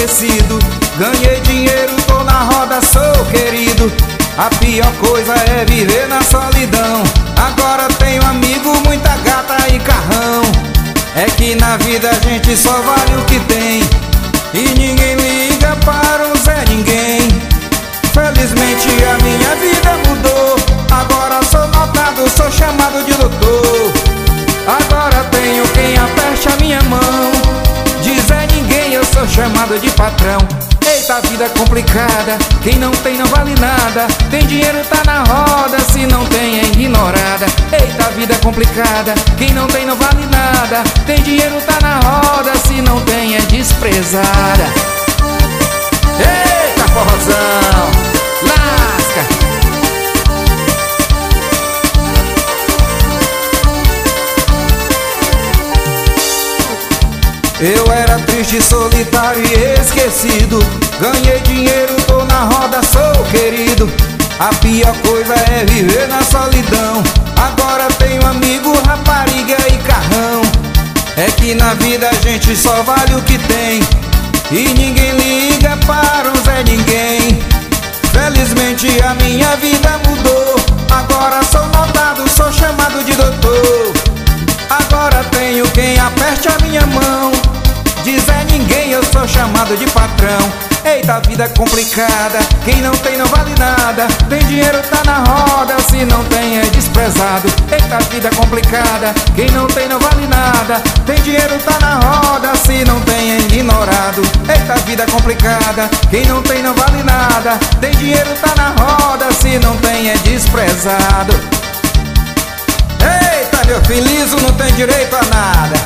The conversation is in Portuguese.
esquecido. Ganhei dinheiro, tô na roda, sou querido. A pior coisa é viver na solidão. Agora tenho amigo, muita gata e carrão. É que na vida a gente só vale o que tem, e ninguém liga para o Zé Ninguém. Felizmente a minha vida mudou. Agora sou notado, sou chamado de doutor. Agora tenho quem aperte a minha mão. De Zé Ninguém eu sou chamado de patrão. Eita, vida complicada, quem não tem não vale nada. Tem dinheiro tá na roda, se não tem é ignorada. Eita, vida complicada, quem não tem não vale nada. Tem dinheiro tá na roda, se não tem é desprezada. Eita, forrozão, lasca. Eu era triste, solitário e esquecido. Ganhei dinheiro, tô na roda, sou querido. A pior coisa é viver na solidão. Agora tenho amigo, rapariga e carrão. É que na vida a gente só vale o que tem, e ninguém liga para o Zé Ninguém. Felizmente a minha vida mudou. Agora sou notado, sou chamado de doutor. Agora tenho quem aperte a minha mão. De Zé Ninguém eu sou chamado de patrão. Eita, vida complicada, quem não tem não vale nada. Tem dinheiro tá na roda, se não tem é desprezado. Eita, vida complicada, quem não tem não vale nada. Tem dinheiro tá na roda, se não tem é ignorado. Eita, vida complicada, quem não tem não vale nada. Tem dinheiro tá na roda, se não tem é desprezado. Eita, meu filho liso não tem direito a nada.